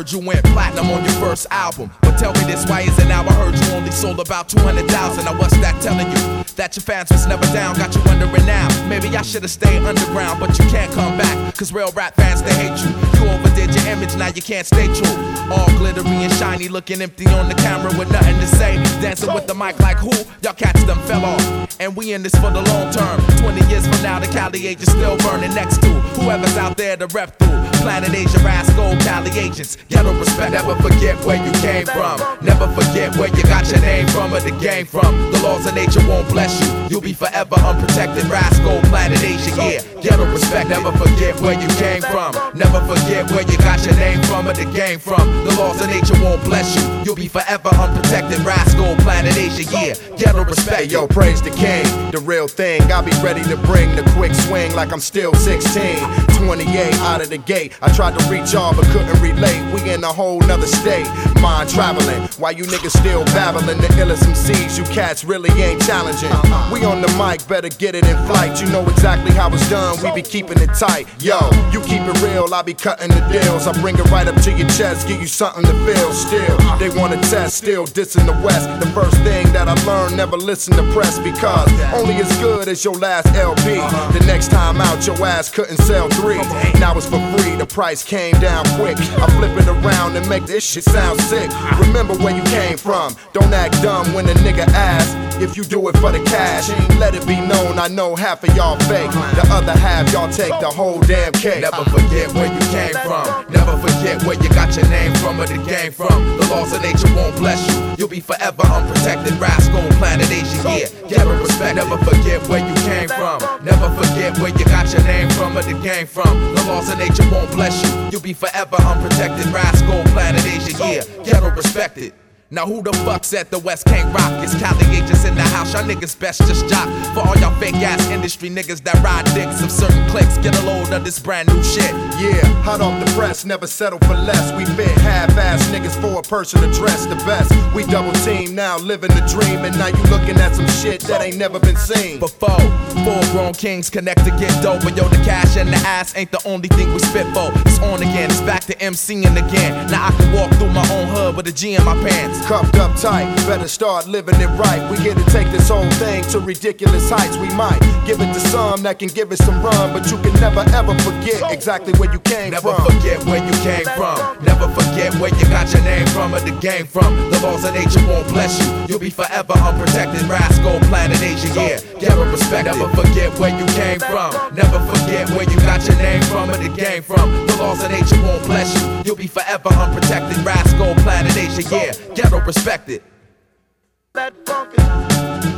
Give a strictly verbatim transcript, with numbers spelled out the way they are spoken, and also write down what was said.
heard you went platinum on your first album. But tell me this, why is it now I heard you only sold about two hundred thousand? Now what's that telling you? That your fans was never down, got you wondering now. Maybe I should've stayed underground, but you can't come back, cause real rap fans, they hate you. You overdid your image, now you can't stay true. All glittery and shiny, looking empty on the camera with nothing to say. Dancing with the mic like who? Y'all cats them fell off. And we in this for the long term. Twenty years from now, the Cali age is still burning next to whoever's out there to rep through. Planet Asia, Rascal, Cali agents, ghetto respect. Never forget where you came from. Never forget where you got your name from or the game from. The laws of nature won't bless you. You'll be forever unprotected. Rascal, Planet Asia, yeah. Ghetto respect. Never forget where you came from. Never forget where you got your name from or the game from. The laws of nature won't bless you. You'll be forever unprotected. Rascal, Planet Asia, yeah. Ghetto respect. Hey, yo, praise the king, the real thing. I'll be ready to bring the quick swing like I'm still sixteen. twenty-eight out of the gate. I tried to reach y'all but couldn't relate. We in a whole nother state. Mind traveling. Why you niggas still babbling? The illest M Cs, you cats really ain't challenging. We on the mic, better get it in flight. You know exactly how it's done, we be keeping it tight. Yo, you keep it real, I be cutting the deals. I bring it right up to your chest, give you something to feel. Still, they wanna test, still dissing the West. The first thing that I learned, never listen to press, because only as good as your last L P. The next time out, your ass couldn't sell three. Now it's for free, the price came down quick. I flip it around and make this shit sound sick. Remember where you came from, don't act dumb when a nigga asks. If you do it for the cash, let it be known I know half of y'all fake. The other half y'all take the whole damn cake. Never forget where you came from. Never forget where you got your name from or the game from. The laws of nature won't bless you. You'll be forever unprotected. Rascal, Planet Asia, yeah. Ghetto respect. Never forget where you came from. Never forget where you got your name from or the game from. The laws of nature won't bless you. You'll be forever unprotected. Rascal, Planet Asia, yeah. Ghetto respected. Now who the fuck said the West can't rock? It's Cali agents in the house, y'all niggas best just jock. For all y'all fake ass industry niggas that ride dicks of certain clicks, get a load of this brand new shit. Yeah, hot off the press, never settle for less. We fit half-ass niggas for a person to dress the best. We double team now, living the dream, and now you looking at some shit that ain't never been seen before. Full grown kings connect to get dope, but yo, the cash and the ass ain't the only thing we spit for. It's on again, it's back to MCing again. Now I can walk through my own hood with a G in my pants. Cuffed up tight, better start living it right. We here to take this whole thing to ridiculous heights. We might give it to some that can give it some run, but you can never ever forget exactly where you came never from. Never forget where you came from. Never forget where you got your name from or the game from. The laws of nature won't bless you. You'll be forever unprotected. Rascal, Planet Asia, yeah. Ghetto respect. Never forget where you came from. Never forget where you got your name from or the game from. The laws of nature won't bless you. You'll be forever unprotected. Rascal, Planet Asia, yeah. Ghetto respected. That funky.